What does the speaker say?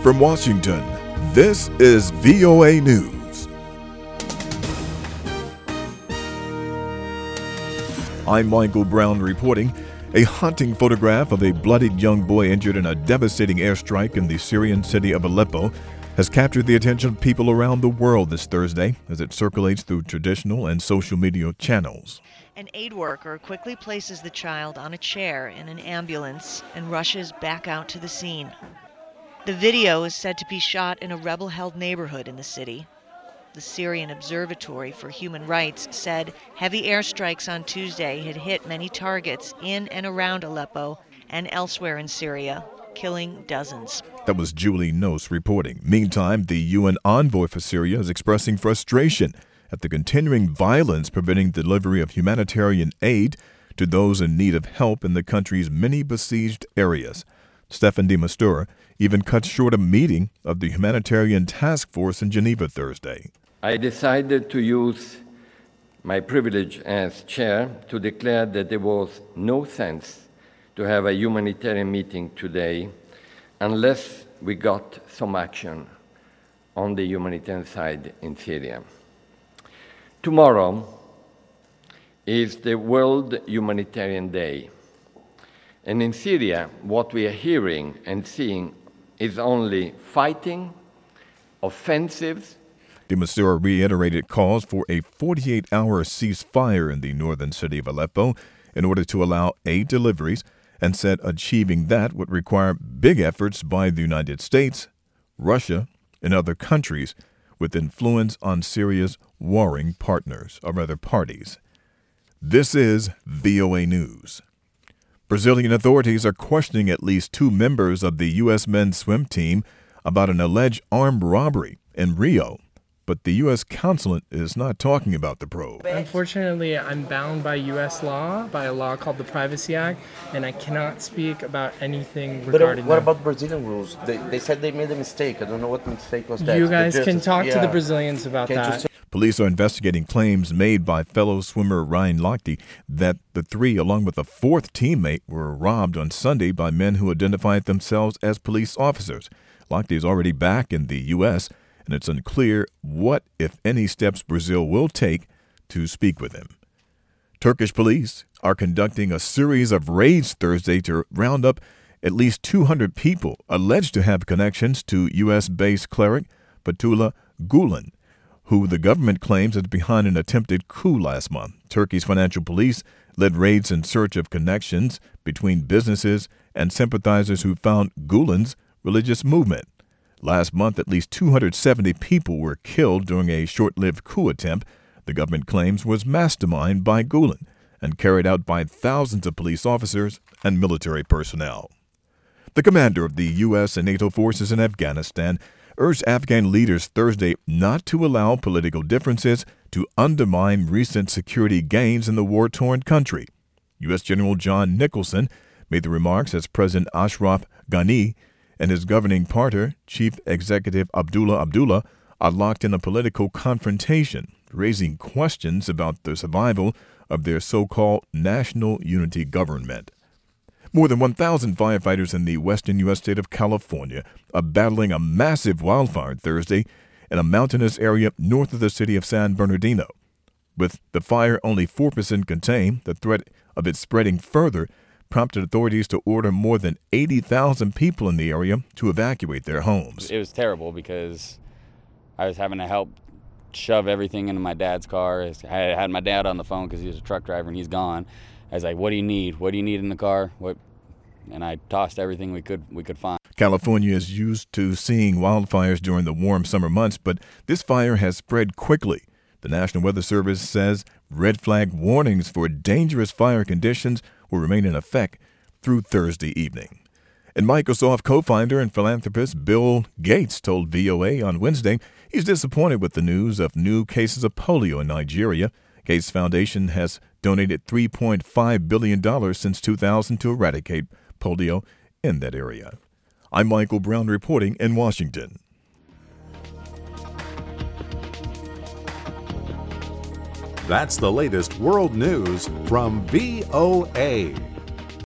From Washington, this is VOA News. I'm Michael Brown reporting. A haunting photograph of a bloodied young boy injured in a devastating airstrike in the Syrian city of Aleppo has captured the attention of people around the world this Thursday as it circulates through traditional and social media channels. An aid worker quickly places the child on a chair in an ambulance and rushes back out to the scene. The video is said to be shot in a rebel-held neighborhood in the city. The Syrian Observatory for Human Rights said heavy airstrikes on Tuesday had hit many targets in and around Aleppo and elsewhere in Syria, killing dozens. That was Julie Nose reporting. Meantime, the UN envoy for Syria is expressing frustration at the continuing violence preventing delivery of humanitarian aid to those in need of help in the country's many besieged areas. Staffan de Mistura even cut short a meeting of the humanitarian task force in Geneva Thursday. I decided to use my privilege as chair to declare that there was no sense to have a humanitarian meeting today unless we got some action on the humanitarian side in Syria. Tomorrow is the World Humanitarian Day. And in Syria, what we are hearing and seeing is only fighting, offensives. De Mistura reiterated calls for a 48-hour ceasefire in the northern city of Aleppo in order to allow aid deliveries and said achieving that would require big efforts by the United States, Russia, and other countries with influence on Syria's warring partners, or rather parties. This is VOA News. Brazilian authorities are questioning at least 2 members of the U.S. men's swim team about an alleged armed robbery in Rio. But the U.S. consulate is not talking about the probe. Unfortunately, I'm bound by U.S. law, by a law called the Privacy Act, and I cannot speak about anything regarding What about Brazilian rules? They said they made a mistake. I don't know what mistake was that. You guys can talk to the Brazilians about that. Police are investigating claims made by fellow swimmer Ryan Lochte that the 3, along with a 4th teammate, were robbed on Sunday by men who identified themselves as police officers. Lochte is already back in the U.S., and it's unclear what, if any, steps Brazil will take to speak with him. Turkish police are conducting a series of raids Thursday to round up at least 200 people alleged to have connections to U.S.-based cleric Fethullah Gulen, who the government claims is behind an attempted coup last month. Turkey's financial police led raids in search of connections between businesses and sympathizers who found Gulen's religious movement. Last month, at least 270 people were killed during a short-lived coup attempt the government claims was masterminded by Gulen and carried out by thousands of police officers and military personnel. The commander of the U.S. and NATO forces in Afghanistan urged Afghan leaders Thursday not to allow political differences to undermine recent security gains in the war-torn country. U.S. General John Nicholson made the remarks as President Ashraf Ghani and his governing partner, Chief Executive Abdullah Abdullah, are locked in a political confrontation, raising questions about the survival of their so-called national unity government. More than 1,000 firefighters in the western U.S. state of California are battling a massive wildfire Thursday in a mountainous area north of the city of San Bernardino. With the fire only 4% contained, the threat of it spreading further prompted authorities to order more than 80,000 people in the area to evacuate their homes. It was terrible because I was having to help shove everything into my dad's car. I had my dad on the phone because he was a truck driver and he's gone. I was like, "What do you need? What do you need in the car?" And I tossed everything we could find. California is used to seeing wildfires during the warm summer months, but this fire has spread quickly. The National Weather Service says red flag warnings for dangerous fire conditions will remain in effect through Thursday evening. And Microsoft co-founder and philanthropist Bill Gates told VOA on Wednesday he's disappointed with the news of new cases of polio in Nigeria. Gates Foundation has donated $3.5 billion since 2000 to eradicate polio in that area. I'm Michael Brown reporting in Washington. That's the latest world news from VOA.